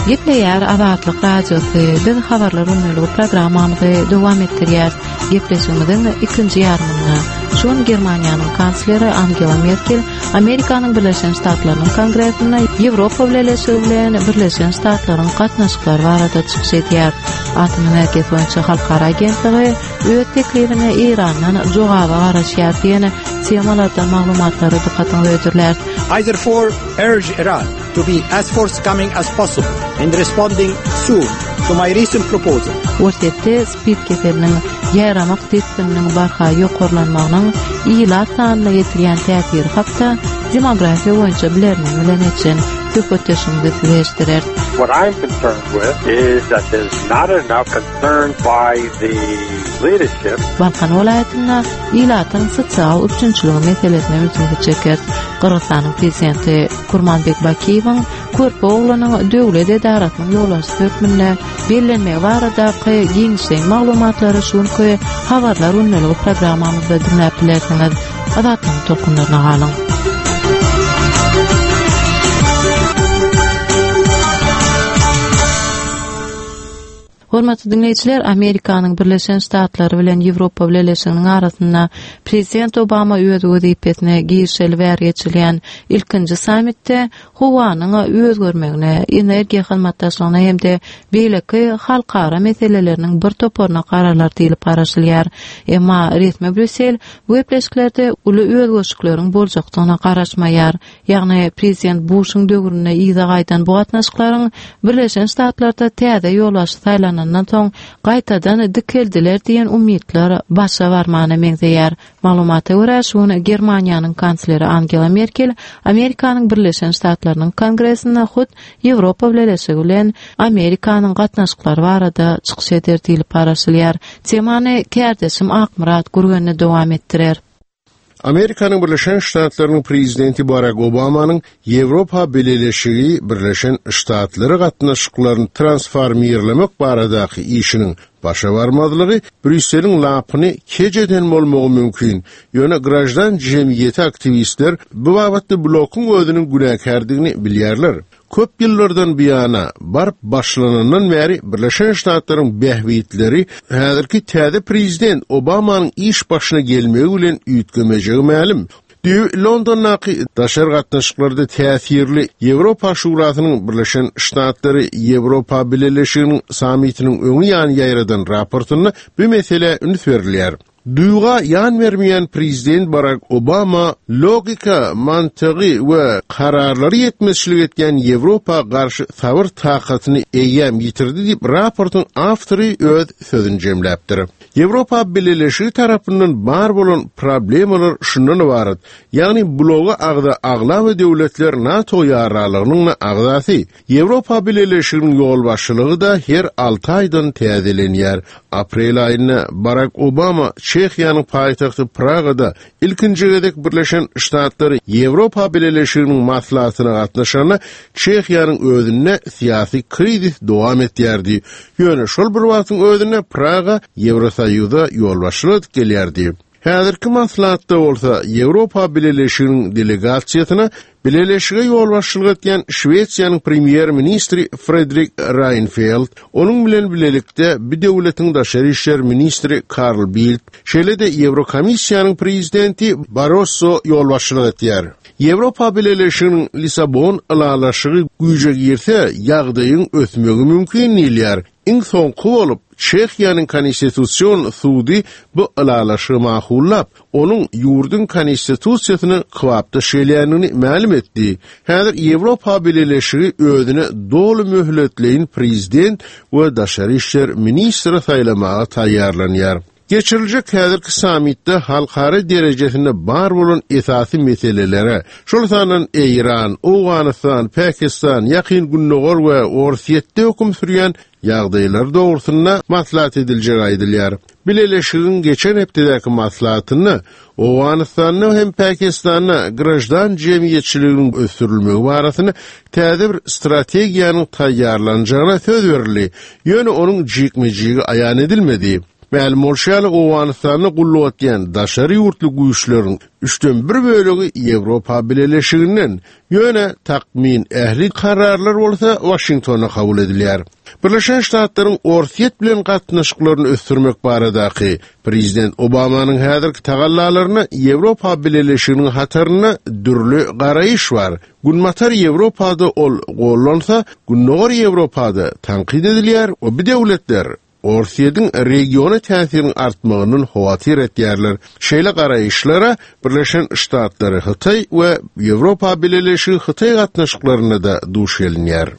Gepleýär Azatlyk radiosu biz habarlar önüli programmamyzy dowam etdirýär. Gepleşigimiziň ikinji ýarmyna şol Germaniýanyň kansleri Angela Merkel Amerikanyň Birleşen Ştatlarynyň Kongresine Ýewropa bilen Birleşen Ştatlaryň gatnaşyklary barada çykyş edýär. Atom energetika boýunça halkara agentligi öz teklifini Irandan jogaba garaşýar diýen temalarda maglumatlary dikkatini öýdürler. I therefore urge Iran to be as forthcoming as possible in responding soon to my recent proposal. Ortette spit keseliniň ýaramak tespitiniň barha ýokurlanmagynyň iýlat sanyna ýetirýän täsiri hakda demografiýa boýunça bilen etjen söhbetleşigini süýleşdirer. What I'm concerned with is that there's not enough concern by the leadership. Balkan welaýatyna iýlatyň sosial üçinçiligi meselesine öňe çeker. Kyrgyzstanyň prezidenti Kurmanbek Bakiýewiň körpe oglanyň döwlet edaratynyň ýolbaşy hökmüne bellenmegi barada giňişen maglumatlary şonky habarlar önüli programmamyzda dinläp bilersiňiz. Adatlyň tokunlaryna galyň. Hormatly dinleýijiler, Amerikanyň Birleşen Ştatlary bilen Ýewropa Birleşiginiň arasynda Prezident Obama öz wezipetine girişeli berýärçilen ilkinji sammitde howanyň özgermegine, energiýa hyzmatdaşlygyna hemde beýleki halkara meseleleriniň bir toporuna kararlar diýilip garaşylýar. Emma resmi Brüssel bu gepleşiklerde uly özgörüşleriň boljakdygyna garaşmaýar. Ýagny Prezident Bushyň döwrüne ýyza gaýtan bu gatnaşyklaryň Birleşen Ştatlarda täze ýolbaşy saýlanandan soň gaýtadan dikeldiler diýen umytlar başa barmany meňzeýär. Maglumata görä şonu Germaniýanyň kansleri Angela Merkel Amerikanyň Birleşen Ştatlarynyň Kongresine hut Ýewropa bilen Amerikanyň gatnaşyklary barada çykyş eder diýilip garaşylýar. Temany kärdeşim Akmurat gurgany dowam etdirer. Amerikanyň Birleşen Ştatlarynyň prezidenti Barack Obamanyň Ýewropa Birleşigi Birleşen Ştatlary gatnaşyklaryny transformirlemek baradaky işiniň başa barmadylygy Brüsseliň lapyny kejeden bolmagy mümkin. Ýöne grajdan jemgyýeti aktivistler bu babatda blokyň özüniň günäkärdigini bilýärler. Köp ýyllardan biyana barp başlanandan beri Birleşen Ştatlaryň behwitleri häzirki täze prezident Obamanyň iş başyna gelmegi bilen üýtgemejegi ma'lum. Londondaky daşar gatnaşyklarda täsirli Ýewropa Şurasynyň Birleşen Ştatlary Ýewropa Birleşiginiň sammitiniň öňü ýany ýaýradan raportyny bu mesele üns berilýär. Duyga yan vermeyen Prezident Barack Obama logika, mantygy we kararlary yetmezçilik etken Ýewropa garşy sabır takatyny eýem ýitirdi diýip raportyň awtory öz sözüni jemläpdir. Ýewropa Birleşigi tarapyndan bar bolan problemler şundan ibaret. Ýagny bloga agda aglaw döwletler NATO ýaralygynyň agdasy. Ýewropa Birleşiginiň ýolbaşçylygy da her 6 aýdan täzelenýär. Aprel aýyna Barack Obama Çehyanyň paýtagty Pragada ilkinji gedek Birleşen Ştatlary Ýewropa Birleşiginiň maslahatyna gatnaşanyna Çehyanyň özüne syýasy krizis dowam etýärdi. Ýöne şol bir wagtyň özüne Praga Ýewrosaýyza ýolbaşçylyk gelýärdi. Häzirki maslahatda bolsa Ýewropa Birleşiginiň delegasiýasyna Birleşige ýolbaşçylyk etken Şweýsiýanyň premier ministri Fredrik Reinfeldt, onuň bilen bilelikde bir döwletiň daşary işler ministri Carl Bildt, şeýle-de Ýewrokomisiýanyň prezidenti Barroso ýolbaşçylyk etýär. Ýewropa Birleşiginiň Lisabon ýalaşygy güýje girse, ýagdaýyň ösmegi mümkin dilýär. Iň soňky bolup Çehyanyň konstitusiýon sudy bu ýalaşygy mahullap, onuň ýurdun konstitusiýasyny kwapda şeýleýänini ma'lum etdi. Häzir Ýewropa Birleşigi özüne dolu möhletleýin prezident we daşary işler ministri saýlamaga taýýarlanýar. Geçiriljek häzirki sammitde halkara derejesinde bar bolan esasy meselelere, şol sanan Iran, Awganistan, Pakistan, ýakyn günnäger we Orsiýetde hökm sürýän ýagdaýlar dogrusyna maslahat ediljek aýdylýar. Birleşigiň geçen hepdeki maslahatyny Awganistanyň hem Pakistanyň grajdan jemgyýetçiliginiň ösdürilmegi barasyny täze bir strategiýanyň taýýarlanjagyna söz berildi. Ýöne onuň jikmejigi aýan edilmedi. Ma'lum bolşaly Owganystany gullawatýan daşary ýurtly güýçleriň 3/1 bölegi Ýewropa Birleşiginden ýöne takmin ähli kararlar bolsa Washingtona kabul edilýär. Birleşen Ştatlaryň orsiýet bilen gatnaşyklaryny ösdürmek baradaky Prezident Obamanyň häzirki tagallalaryny Ýewropa Birleşiginiň hataryna dürli garaýyş bar. Günmatar Ýewropada ol gollansa, günnäger Ýewropada tanqid edilýär we bir döwletler Orsiýetin regiona täsiriniň artmagynyň howatyr etýärler. Şeýle garaýyşlara Birleşen Ştatlary Hytaý we Ýewropa Birleşigi Hytaý gatnaşyklaryna da duş gelinýär.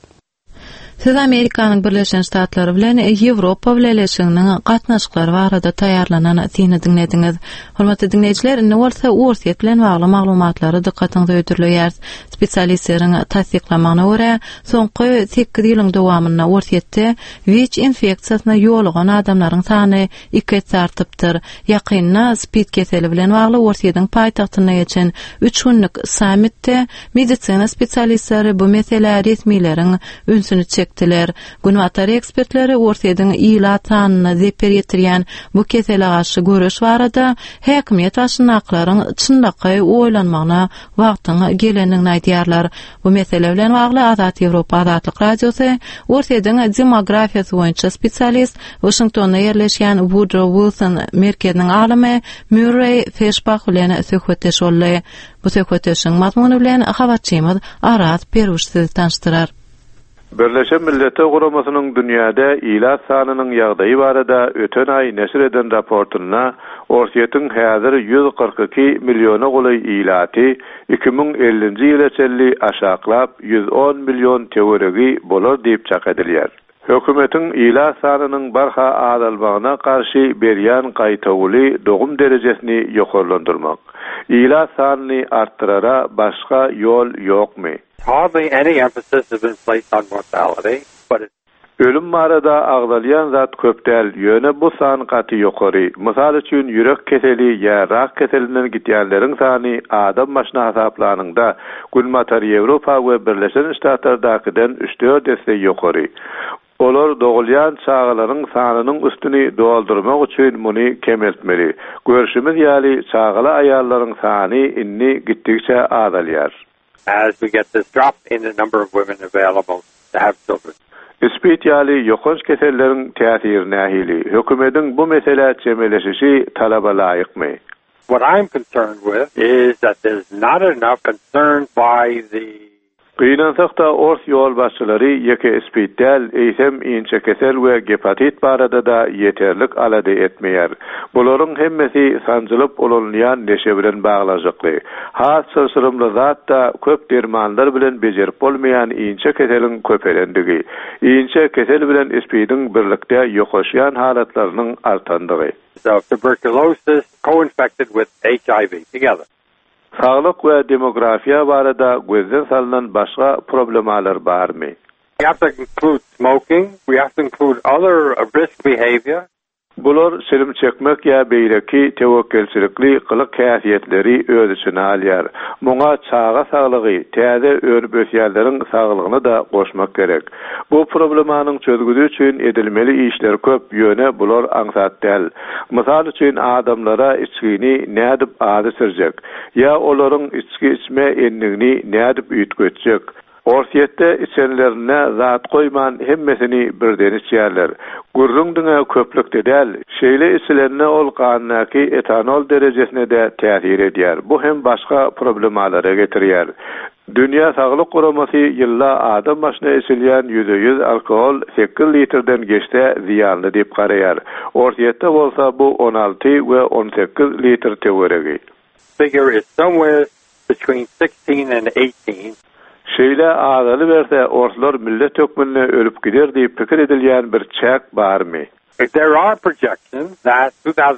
Siz Amerikanyň Birleşen Ştatlary bilen Ýewropa Birleşiginiň gatnaşyklary barada taýýarlanan syny dinlediňiz. Hormatly dinleýijiler, indi bolsa Orsiýet bilen bagly maglumatlary dikkatiňizi öýdürleýär. Spesialistleriň tasdiklamagyna görä, soňky 8 ýylyň dowamyna Orsiýetde WIC infeksiýasyna ýolugan adamlaryň sany 2 artypdyr. Ýakynda spid keseli bilen bagly Orsiýetiň paýtagtyna geçen 3 günlük sammitde medisina spesialistleri bu mesele resmiýleriň ünsüni çekdiler. Günwatary ekspertleri Orsiýetiň ýyla sanyna zeper ýetirýän bu kesele garşy görüş barada häkimiýet başynaklaryň çyndaky oýlanmagyna wagtyň gelenini aýdýarlar. Bu mesele bilen bagly Azat Ýewropa Azatlyk Radiosy Orsiýetiň demografiýasy boýunça spesialist Washingtonda ýerleşýän Woodrow Wilson merkeziniň alimy Murray Fishbach bilen söhbetdeş boldy. Bu söhbetdeşiň mazmuny bilen habarçymyz Arat Peruş sizi tanıştyrar. Birleşen Milletler Guramasynyň dünýäde ila sanynyň ýagdaýy barada öten ay neşir eden raportyna Orsiýetiň häzir 142 milyona goly ilaty 2050-nji ýyla çelli aşaklap 110 milyon teoregi bolar diýip çak edilýär. Hökümetiň ila sanynyň barha azalmagyna garşy berýän gaýtaguly dogum derejesini ýokarlandyrmak. Ila sanyny arttyrara başga ýol ýokmy? Hardly any emphasis has been placed on mortality, but ölüm marada agdalyan zat köpdäl, ýöne bu san gaty ýokary. Mysal üçin ýürek keseli ýa rak keselinden gitýänleriň sany adam başyna hasaplanyňda günmatar Ýewropa we Birleşen Ştatlardakydan 3-4 deste ýokary. Olar dogulyan çağalaryň sanynyň üstüni doldurmak üçin muny kemeltmeli. Görüşimiz ýaly çağala aýallaryň sany inni gitdikçe azalýar. as we get this drop in the number of women available to have children. İspitiyali yokunç kesellerin täsirine nähili. Hökümetiň bu mesele çemeleşişi talaba laýykmy? What I'm concerned with is that there's not enough concern by the Gynançakda ors ýol başçylary ýeke ispitdäl, eýsem inçe kesel we gepatit barada da ýeterlik alady etmeýär. Bularyň hemmesi sanjylyp olanýan neşe bilen baglanjykly. Has sırrymly zat da köp dermanlar bilen bejerip bolmaýan inçe keseliň köperendigi. Inçe kesel bilen ispidiň birlikde ýokaşýan halatlarynyň artandygy. So tuberculosis co-infected with HIV together. Sağlık we demografiýa barada gözden salynan başga problemalar barmy? We have to include smoking. We have to include other risk behavior. Bular selim çekmek ýa beýleki tewekkelçilikli gylyk häsiýetleri öz içine alýar. Muňa çağa saglygy, täze örüp ösýärleriň saglygyny da goşmak gerek. Bu problemanyň çözgüdü üçin edilmeli işler köp ýöne bular aňsatdäl. Mysal üçin adamlara içgini nädip ady sürjek, ýa olaryň içki içme enligini nädip üýtgetjek. Orsiýetde içenlerine zat koyman hemmesini birden içýärler. Gurrundyňa köplükde däl, şeýle içilerine ol ganyňky etanol derejesine de täsir edýär. Bu hem başga problemalara getirýär. Dünýä Saglyk Guramasy ýylla adam başyna içilýän 100 alkohol 8 litrden geçse ziyanly diýip garaýar. Orsiýetde bolsa bu 16 we 18 litr teoregi. Figure is somewhere between 16 and 18. Şeýle adaly berse orsular millet hökmüne ölüp gider diýip pikir edilýän bir çäk barmy? There are projections that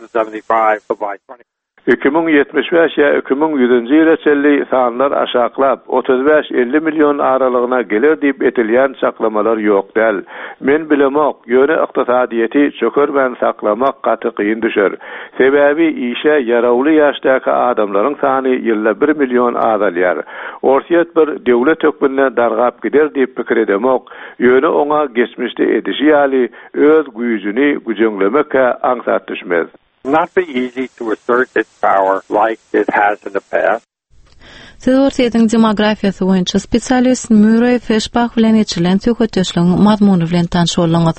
2075 by 2075 ýa 2100-nji ýyla çelli sanlar aşaklap 35-50 milyon aralygyna gelir diýip etilýän saklamalar ýok däl. Men bilemok, ýöne ykdysadyýety çökermän saklamak gaty kyn düşer. Sebäbi işe yarawly ýaşdaky adamlaryň sany ýylda 1 milyon azalýar. Orsiýet bir döwlet hökmüne dargap gider diýip pikir edemok, ýöne oňa geçmişde edişi ýaly öz güýjüni güjeňlemekkä aňsat düşmez. Not be easy to assert its power like it has in the past. Orsiýetiň demografiýasy boýunça spesialist Murray Feshbach bilen geçirilen tökötdeşligiň mazmuny bilen tanış bolýaňyz.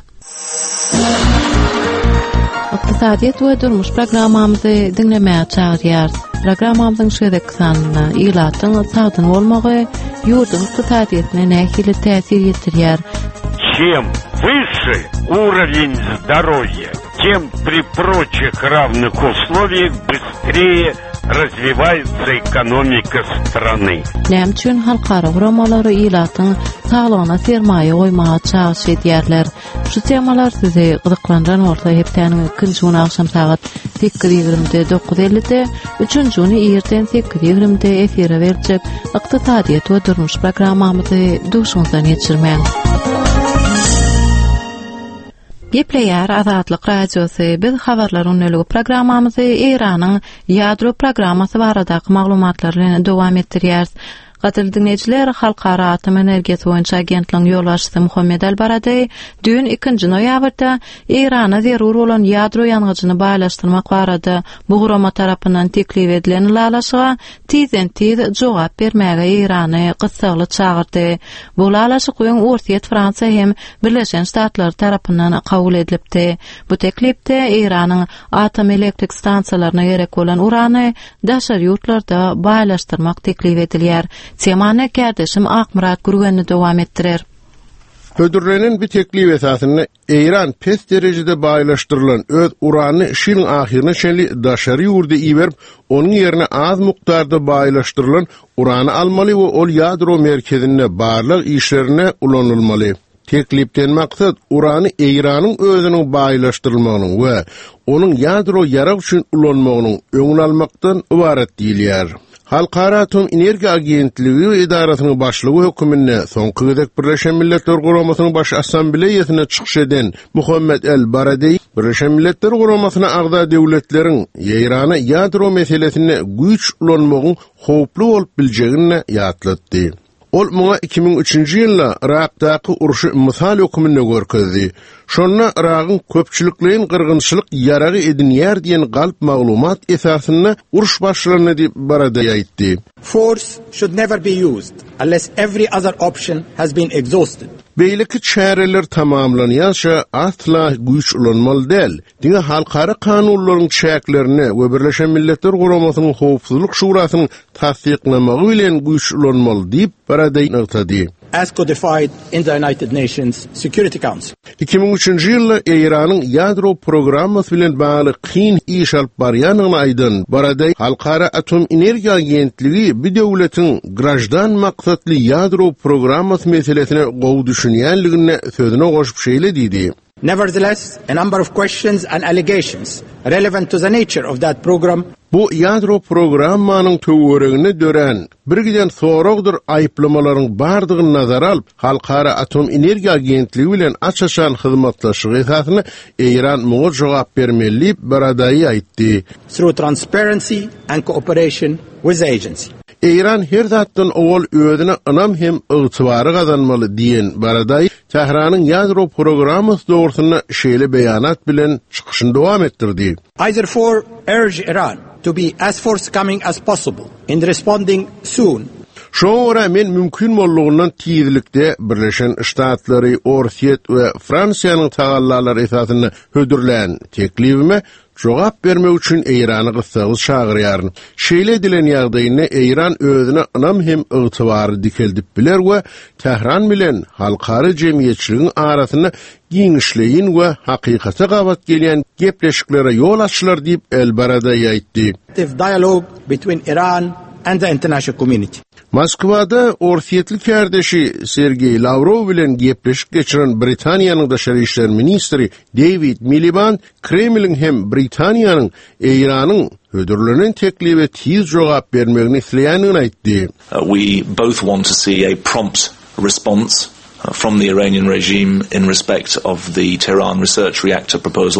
Iqtisadiýet we durmuş programmamyzy dinlemäge çagyrýar. Programmamyzyň şeýdek sanlyna ýylatyň sagdyn bolmagy ýurdun iqtisadiýetine nähili täsir ýetirýär. Чем выше уровень здоровья, тем при прочих равных условиях быстрее развивается экономика страны. Näme üçin halkara programmalary ýylatyň saglygyna sermaýe goýmagy çagyş edýärler. Şu temalar sizi gyzyklandyran bolsa hepdeniň ikinji akşam saat 8:20-de 9:50-de, üçünjüni erten 8:20-de efire berjek iqtisadiýet we durmuş programmamyzy duşundan geçirmäň. Gepleýär Azatlyk radiosy biz habarlar öneligi programmamyzy Iranyň ýadro programmasy baradaky maglumatlary bilen dowam etdirýär. Gadyr dinleýijiler, Halkara Atom Energiýasy boýunça agentligiň ýolbaşçysy Muhammed Al-Baradey dün 2 noýabrda Irana zerur bolan ýadro ýangyjyny baýlaşdyrmak barada Bugrama tarapyndan teklip edilen lalaşyga tiz jogap bermäge Irany gysgaly çagyrdy. Bu lalaşyk öň Orsiýet, Fransa hem Birleşen Ştatlar tarapyndan kabul edilipdi. Bu teklipde Iranyň atom elektrik stansiýalaryna gerek bolan urany daşar ýurtlarda baýlaşdyrmak teklip edilýär. Temany kardeşim Akmurat Gürgenni dowam etdirer. Ödürlenen bir teklif esasında İran pes derecede baýlaşdyrylan öz urany şylyň ahyryna şeýle daşary ýurda iberip, onuň ýerine az mukdarda baýlaşdyrylan urany almaly we ol ýadro merkezine barlyk işlerine ulanylmaly. Teklipden maksat urany İranyň özüniň baýlaşdyrylmagynyň we onuň ýadro ýarak üçin ulanmagynyň öňüni almakdan ibaret diýilýär. Halkara Atom Energiýa Agentligi idarasynyň başlygy hökümine soňky gezek Birleşen Milletler Guramasynyň baş assambleýasyna çykyş eden Muhammed Al-Baradey Birleşen Milletler Guramasyna agda döwletleriň Irana ýadro meselesine güýç ulanmagyň howply bolup biljegini ýatlatdy. Ol muňa 2003-nji ýylda Irakdaky uruşy mysal hökümine görkezdi. Şonna Iragyň köpçülikliň gyrgynçylyk ýaragy edinýär diýen galp maglumat esasyna uruş başlaryny diýip Baradey aýtdy. Force should never be used unless every other option has been exhausted. Beýleki çäreler tamamlanýança asla güýç ulanmaly däl. Diňe halkara kanunlaryň şäklerini we Birleşen Milletler Guramasynyň Howpsuzlyk Şurasynyň tasdiklamagy bilen güýç ulanmaly diýip Baradey aýtdy. As codified in the United Nations Security Council. 2003-nji ýylda Iranyň ýadro programmasy bilen bagly kyn iş alyp barýanyny aýdan Baradey Halkara Atom Energiýa Agentligi bir döwletiň grajdan maksatly ýadro programmasy meselesine gowy düşünýänligine sözüne goşup şeýle diýdi. Nevertheless, a number of questions and allegations relevant to the nature of that program bu ýadro programmanyň töweregine dören bir giden soragdyr aýyplamalaryň bardygyny nazara alyp Halkara Atom Energiýa Agentligi bilen açaşan hyzmatlaşygy esasyna Iran muňa jogap bermeli Baradey aýtdy. Through transparency and cooperation with the agency. İran her zatdan owal özüne anam hem ygtybary gazanmaly diýen Baradey Tehranyň ýadro programmasy dogrusyna şeýle beýanat bilen çykyşyny dowam etdirdi. I therefore urge Iran to be as forthcoming as possible in responding soon. Şoňra men mümkin boldugyndan tizlikde Birleşen Ştatlary, Orsiýet we Fransiýanyň tagallalary esasyna hödürlän teklifime jogap bermek üçin Irany gysgaly çagyrýaryn. Şeýle edilen ýagdaýyny Iran özüne anam hem ygtybary dikeldip biler we Tehran bilen halkary jemgyýetçiligiň arasyny giňişleýin we hakykata gabat gelýän gepleşiklere ýol açylar diýip El-Baradey aýtdy. Dialogue between Iran and the international community. Moskwada Orsiýetli kardeşi Sergey Lavrov bilen gepleşik geçiren Britaniýanyň daşary işler ministri David Miliband Kremliň hem Britaniýanyň Iranyň hödürlenen teklife tiz jogap bermegini isleýänini aýtdy. We both want to see a prompt response from the Iranian regime in respect of the Tehran research reactor proposal.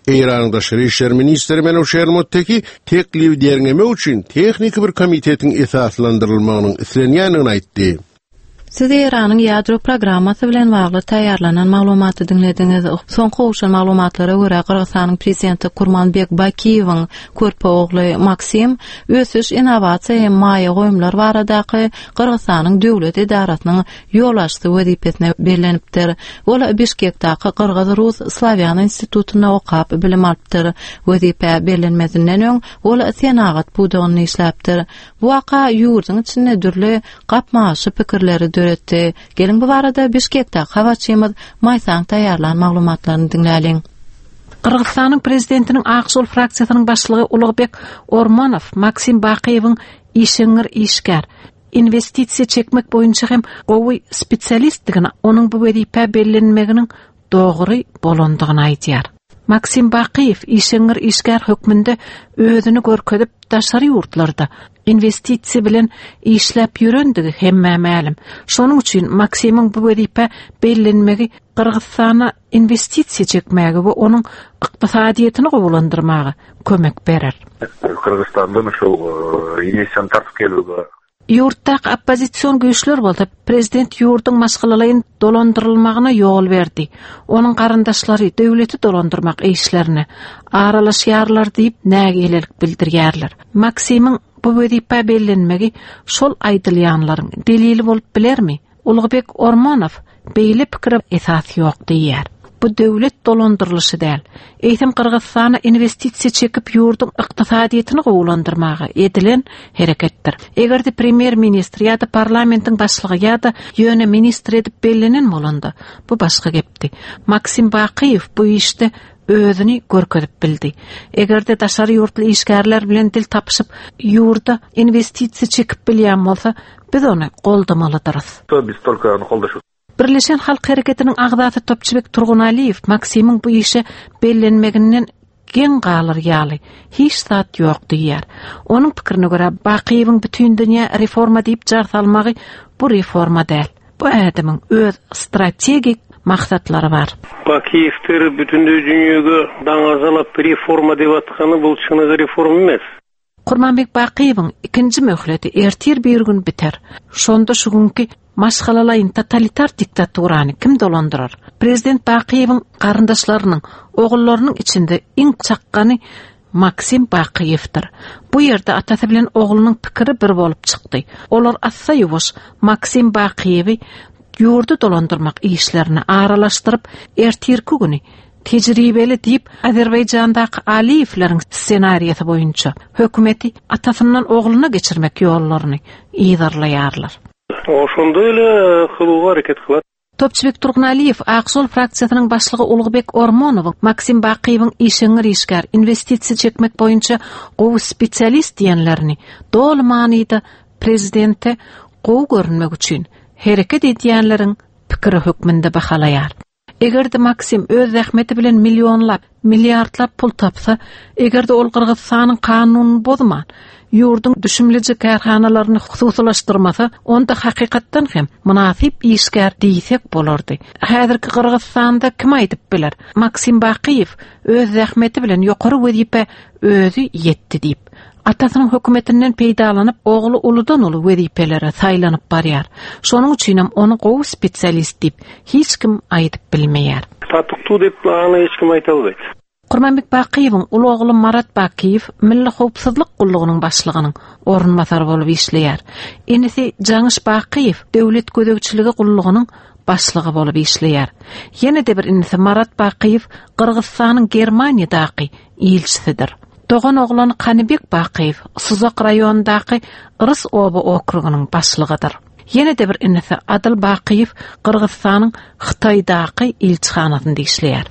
Eýranyň daşary işler ministri Menewşer Muttaki teklif derňeme üçin tehnik bir komitetiň esaslandyrylmagynyň islenýänini aýtdy. Siz Eýranyň ýadro programmasy bilen bagly taýýarlanan maglumaty dinlediňiz. Soňky uşun maglumatlara görä Kyrgyzstanyň prezidenti Kurmanbek Bakiýewiň körpe ogly Maksim ösüş innovasiýa hem maýa goýumlar baradaky Kyrgyzstanyň döwlet idarasynyň ýolaşçy wezipesine berilipdir. Ol Bişkekdäki Kyrgyz-Rus Slavyan institutuna okap bilim alypdyr. Wezipe berilmesinden öň ol senagat budygyny işläpdir. Bu waka ýurdun içinde dürli gapmaşy pikirleri döretdi. Gelin bu barada Bişkekde hawaçymyz Maýsan taýýarlan maglumatlaryny dinläliň. Kyrgyzstanyň prezidentiniň Aksol fraksiýasynyň başlygy Ulugybek Ormonow Maksim Bakiýewiň işiňir işgär investisiýa çekmek boýunça hem gowy spesialistligini onuň bu wezipe bellenmeginiň dogry bolandygyny aýdýar. Maksim Bakiýew işiňir işgär hökmünde özüni görkezip daşary ýurtlarda investisiýa bilen işläp ýörendigi hemme ma'lum. Şonuň üçin Maksimiň bu wezipe bellenmegi Kyrgyzstana investisiýa çekmegi we onuň ykdysadyýetyny gowulandyrmagy kömek berer. Kırgızistan'dan şu investisiýany tartyp gelýär. Ýurtda oppozisiýon güýçler boldy. Prezident ýurdun maşgalalyny dolandyrylmagyna ýol berdi. Onuň garandaşlary döwleti dolandyrmak işlerini aralaşýarlar diýip nägelik bildirýärler. Maksimiň bu wezipe bellenmegi şol aýdylýanlaryň delili bolup bilermi? Ulugybek Ormonow beýle pikir esas ýok diýär. Bu döwlet dolandyrlyşy däl. Eýtim Kyrgyzstana investisiýa çekip ýurdun ykdysadyýetyny gowulandyrmagy edilen hereketdir. Egerde premier ministr ýa-da parlamentiň başlygy ýa-da ýöne ministr edip bellenen bolanda, bu başga gepdi. Maksim Bakiýew bu işde özüni görkezip bildi. Egerde daşary ýurtly işgärler bilen dil tapyşyp ýurda investisiýa çekip bilýän bolsa, biz onu goldamalydyryz. Biz tolka onu goldaşyp Birleşen Halk Hareketiniň agdaty Topçubek Turgunalyýew Maksimyň bu işe bellenmeginden gen galyr ýaly. Hiç zat ýok diýär. Onuň pikirine görä Bakiýewiň bütün dünýä reforma diýip jar salmagy bu reforma däl. Bu adamyň öz strategik maksatlary bar. Bakiýew bütün dünýäge daňazalap reforma diýip atkany bul çynyk reforma emes. Kurmanbek Bakiýewiň ikinji möhleti ertir bir gün biter. Şonda şu günkü maşgalalayın totalitar diktaturany kim dolandyrar? Prezident Bakiýewiň garyndaşlarynyň, ogullarının içinde iň çaqqany Maksim Bakiýewdir. Bu ýerde atasy bilen oglunyň pikiri bir bolup çykdy. Olar assa ýuwaş Maksim Bakiýewi ýurdu dolandyrmak işlerini aralaşdyryp ertirki güni tejribeli diýip Azerbaýjandaky Aliýewleriň ssenariýasy boýunça hökümeti atasyndan ogluna geçirmek ýollaryny ýydarlaýarlar. Oşonda ele kılığa hareket kılar. Topçubek Turgunalyýew Aksol fraksiýasynyň başlygy Ulugybek Ormonow Maksim Bakiýewiň işiňir işgär investisiýa çekmek boýunça gowy spesialist diýenlerini dol manyda prezidente gowy görünmek üçin hereket edýänleriň pikiri hökmünde bahalaýar. Egerde Maksim öz zähmeti bilen millionlap, milliardlap pul tapsa, egerde ol Kyrgyzstanyň kanunyny bozman, ýurdun düşümleji karhanalaryny hususlaşdyrmasa, onda hakykatdan hem münasip işgär diýsek bolardy. Häzirki Kyrgyzstanda kim aýdyp biler? Maksim Bakiýew öz zähmeti bilen ýokary wezipe özü ýetdi diýip atasynyň hökümetinden peýdalanyp ogly uludan uly wezipelere saýlanyp barýar. Şonuň üçin hem onu gowy spesialist diýip hiç kim aýdyp bilmeýär. Tatuktu diýip any hiç kim aýta albaýt. Kurmanbek Bakiýewiň uly ogly Marat Bakiýew Milli Howpsuzlyk Gullugynyň başlygynyň ornmasary bolup işleýär. Enisi Jaňyş Bakiýew döwlet gödekçiligi gullugynyň başlygy bolup işleýär. Ýene de bir enisi Marat Bakiýew Kyrgyzstanyň Germaniýadaky elçisidir. Doğan oğlan Kanibek Bakiýew Suzak raýonundaky Rys oba okrugynyň başlygydyr. Ýene de bir enisi Adil Bakiýew Kyrgyzstanyň Hytaýdaky elçixanasynda işleýär.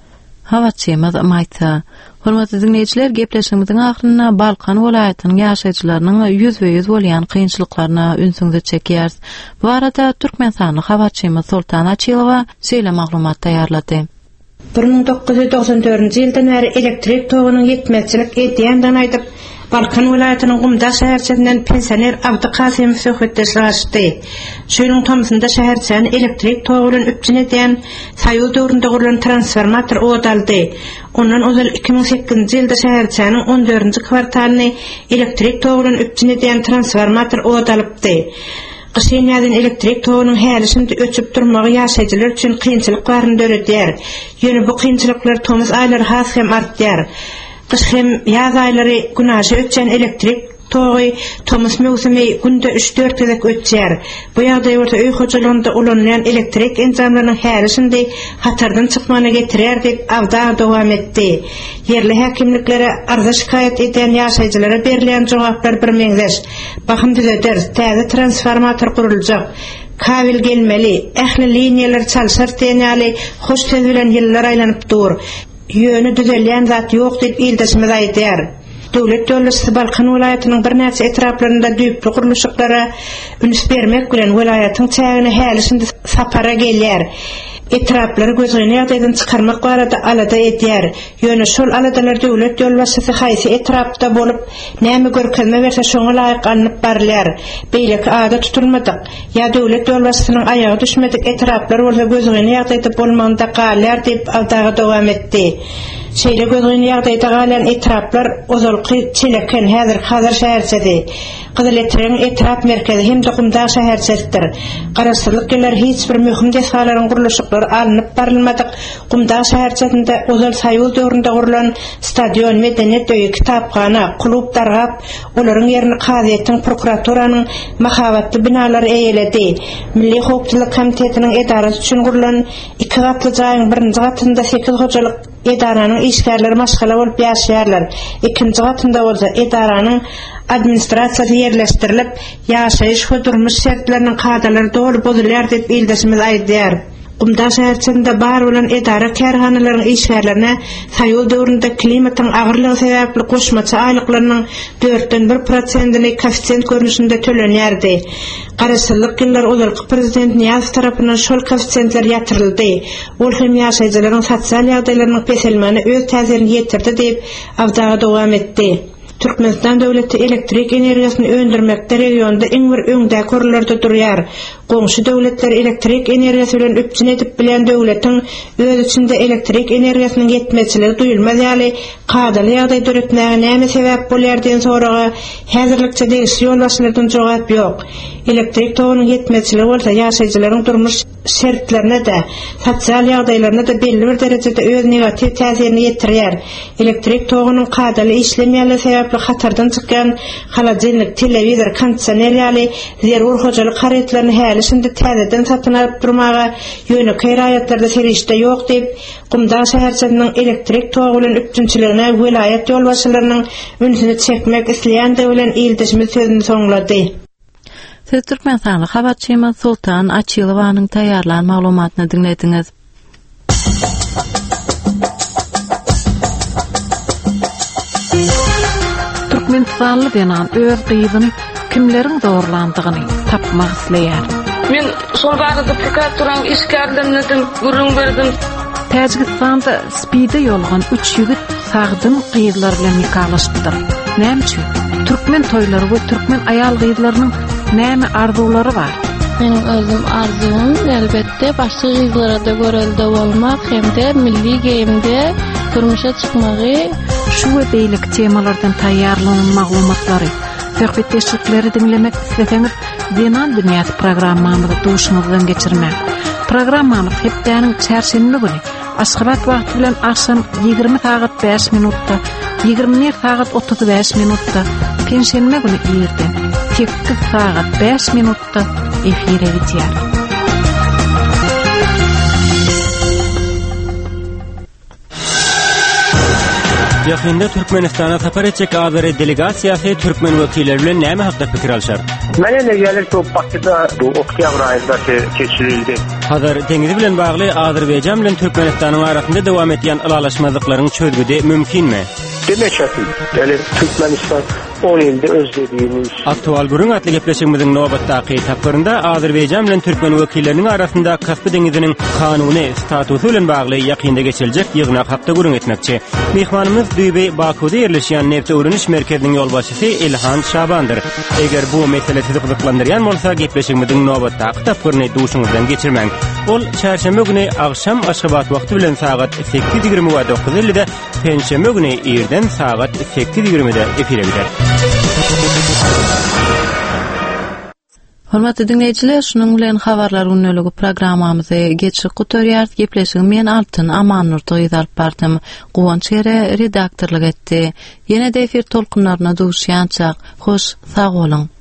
Hawaçymyz maýta. Hormatly dinleýijiler, gepleşigimiziň ahyryna Balkan welaýatynyň ýaşaýjylarynyň ýüzbe-ýüz bolýan kynçylyklaryna ünsüňizi çekýäris. Bu arada Türkmenistanyň hawaçymyz Sultan Açylowa şeýle maglumat taýýarlady. 1994-nji ýyldan bäri elektrik togynyň ýetmezçilik edýändigini aýdyp, Balkan vilayatynyň Gumda şäherçesinden pensioner Abdykasym söhbetdeşlik açdy. Şonuň tomsunda şäherçäni elektrik togy bilen üpjün eden Saýul döwründe gurulan transformator odaldy. Ondan özel 2008-nji ýylda şäherçäniň 14-nji kwartalyny elektrik togy bilen üpjün eden transformator odalypdy. Kışyn ýazyn elektrik togynyň hälisinde öçüp durmagy ýaşaýjylar üçin kynçylyk baryn döredýär. Ýöne bu kynçylyklar tomus aýlary has hem artdýar. Kış hem ýaz aýlary günaşy ötjen elektrik togy tomus mewsimi günde 3-4 gezek ötjer. Bu ýagdaý orta öý hojalygynda ulanýan elektrik enjamlarynyň hälisinde hatardan çykmagyna getirer dep awda dowam etdi. Yerli häkimliklere arza şikayet eden ýaşaýjylara berilen jogaplar bir meňzeş. Bakym düzeder, täze transformator guruljak. Kabel gelmeli, ähli liniýalar çalşar diýenýäli hoş tez bilen ýyllar aýlanyp dur. Ýöne düzelýän zat ýok dep ildeşimiz aýdýar. Döwlet ýolbaşçysy Balkan vilayatynyň bir näçe etraplarynda düýpli guruluşlara üns bermek bilen vilayatyň çägine hälisinde sapara gelýär. Etraplary gözüne ýagdaýdan çykarmak barada alada edýär. Ýöne şol aladalar döwlet ýolbaşçysy haýsy etrapda bolup näme görkezme berse şoňa laýyk alınıp barlar. Beýleki ada tutulmadyk. Ýa döwlet ýolbaşçysynyň aýagy düşmedik etraplar bolsa gözüne ýagdaýda bolmagynda galar dep awdaga dowam etdi. Şeýle gözüne ýagdaýda galan etraplar ozalky çeleken häzir şäherçedi. Gyzyletiň etrap merkezi hem Gumda şäherçesidir. Garaşdyrlyk geler hiç bir möhüm desalaryň guruluşlary alınıp barylmadyk. Gumda şäherçesinde ozal Saýul döwründe gurulan stadion, medeniýet öýü, kitapxana, klub dargap, olaryň ýerini gazetin, prokuraturanyň mahabatly binalary eýeledi. Milli hukukçylyk komitetiniň edarasy üçin gurulan 2 gatly jaýyň birinji gatynda 8 hojalyk edaranyň işgärleri maşgala bolup ýaşaýarlar. Ikinji gatynda bolsa edaranyň administrasiýasy ýerleşdirilip, ýaşaýyş we durmuş şertleriniň kadalary dolu bozulýar dep ildeşimiz aýdýar. Gumda şäherçesinde bar bolan edara kärhanalaryň işgärlerine Saýul döwründe klimatyň agyrlygy sebäpli goşmaçy aýlyklarynyň 4-den 1%-ni koeffisient görnüşinde tölenýärdi. Garaşdyrlyk ýyllar olaryk prezident Niýaz tarapyndan şol koeffisientler ýatyryldy. Ol hem ýaşaýjylaryň sosial ýagdaýlarynyň peselmany öz täsirini ýetirdi dep awdaga dowam etdi. Türkmenistan döwleti elektrik energiýasyny öndürmekde regionda iň bir öňde körlerde durýar. Goňşy döwletler elektrik energiýasy bilen üpjün edip bilen döwletiň öz içinde elektrik energiýasynyň ýetmezçiligi duýulmaz ýaly gadaly ýagdaý döretmäge näme sebäp bolýar diýen soraga häzirlikçe degişli ýolbaşçylardan jogap ýok. Elektrik togynyň ýetmezçiligi bolsa ýaşaýjylaryň durmuş şertlerine de, sosial ýagdaýlaryna da belli bir derejede öz negativ täsirini ýetirýär. Elektrik togynyň gadaly işlemýärligi sebäpli hatardan çykýan halajenlik, telewizor, konditsioner ýaly zerur hojalyk hareketlerini hälisinde täzeden satyn alyp durmaga ýöne keýraýatlarda serişde ýok dep Gumda şäherçesiniň elektrik togy bilen üpjünçiligine vilayat ýolbaşçylarynyň ünsüni çekmek isleýände bilen ildeşimiz sözüni soňlady. Siz Türkmen sanly habarçymyz Sultan Açylowanyň taýýarlanan maglumatyny dinlediňiz. Türkmen sanly denan öz gyýybyny kimleriň dogrulandygyny tapmak isleýär. Men şol bagda prokuraturyň işgärlerini görüňberdim. Täjikistanda spide ýolgan 3 ýigit sagdym gyýylar bilen nikahlaşdylar. Näme üçin? Türkmen toýlary we türkmen aýal gyýylarynyň näme arzulary bar? Mening özüm arzum elbetde başga gyýylara da görelde bolmak hemde milli geyimde turmuşa çykmagy. Şu we beýlik temalardan taýýarlanan maglumatlary, söhbetdeşlikleri dinlemek isteseňiz, Denan Dünýäsi programmamyzy duşuňyzdan geçirmek. Programmamyz hepdeniň çarşembe güni Aşgabat wagty bilen akşam 20 saat 5 minutda, 20 saat 35 minutda, penşenme güni ýerden 8 saat 5 minutda efire gidýär. Ýakynda Türkmenistana sapar etjek Azeri delegasiýasy Türkmen wekilleri bilen näme hakda pikir alşar? Mene ne gelir ki Bakıda bu oktyabr ayında geçirildi. Hazır deňizi bilen bagly Azerbaýjan bilen Türkmenistanyň arasynda dowam etýän ylalaşmazlyklaryň çözgüde mümkinmi? demeçäti. Yani Türkmenistan 10 ýylda özlediğimiz aktual gurun atly gepleşigimiziň nobatdaky taplarynda Azerbaýjan bilen Türkmen wekilleriniň arasynda Kaspy deňiziniň kanuny statusy bilen bagly ýakynda geçiljek ýygyna hakda gurun etmekçi. Mehmanymyz Düýbe Bakuda ýerleşýän Neft öwreniş merkezining ýolbaşçysy Ilhan Şabandyr. Eger bu mesele sizi gyzyklandyrýan bolsa, gepleşigimiziň nobatdaky tapyryny duşuňyzdan geçirmäň. Ol çarşamba güni agşam Aşgabat wagty bilen sagat 8:20-da, penşembe güni erden sagat 8:20-de efire gider. Hormatly dinleýijiler, şunuň bilen habarlar unnölügi programmamyzy geçip gutarýar. Gepleşigim men Altyn Amanurdy ýazyp bardym. Guwanç ere redaktorlyk etdi. Ýene-de efir tolkunlaryna duşýançak. Hoş, sag bolun.